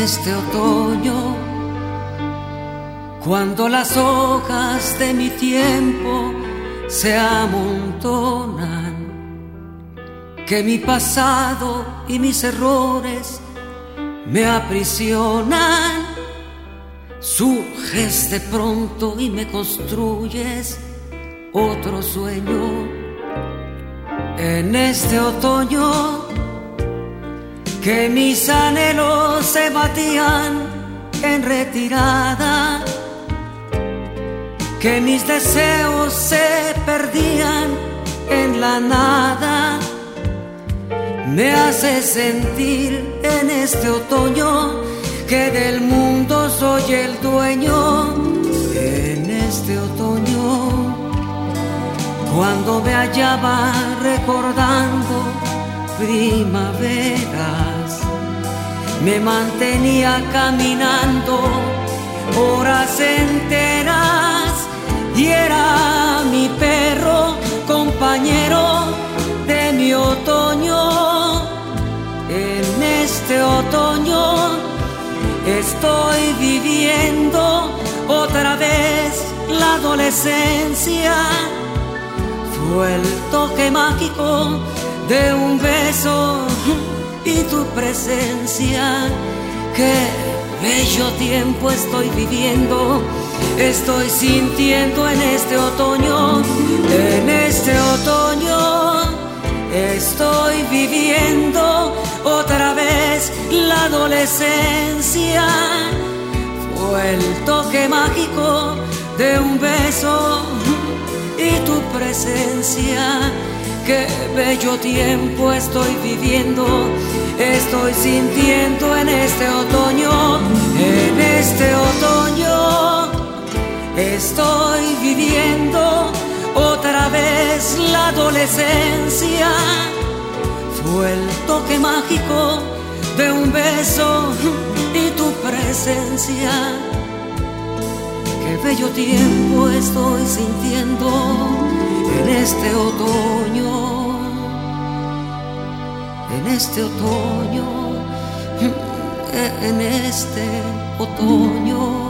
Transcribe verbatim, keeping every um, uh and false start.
este otoño, cuando las hojas de mi tiempo se amontonan, que mi pasado y mis errores me aprisionan, surges de pronto y me construyes otro sueño. En este otoño que mis anhelos se batían en retirada, que mis deseos se perdían en la nada, me hace sentir en este otoño que del mundo soy el dueño. En este otoño, cuando me hallaba recordando primaveras, me mantenía caminando horas enteras y era mi perro compañero de mi otoño. En este otoño estoy viviendo otra vez la adolescencia. Fue el toque mágico de un beso y tu presencia. Qué bello tiempo estoy viviendo, estoy sintiendo en este otoño. En este otoño estoy viviendo otra vez la adolescencia. Fue el toque mágico de un beso y tu presencia. Qué bello tiempo estoy viviendo, estoy sintiendo en este otoño. En este otoño estoy viviendo otra vez la adolescencia. Fue el toque mágico de un beso y tu presencia. Qué bello tiempo estoy sintiendo en este otoño, en este otoño, en este otoño.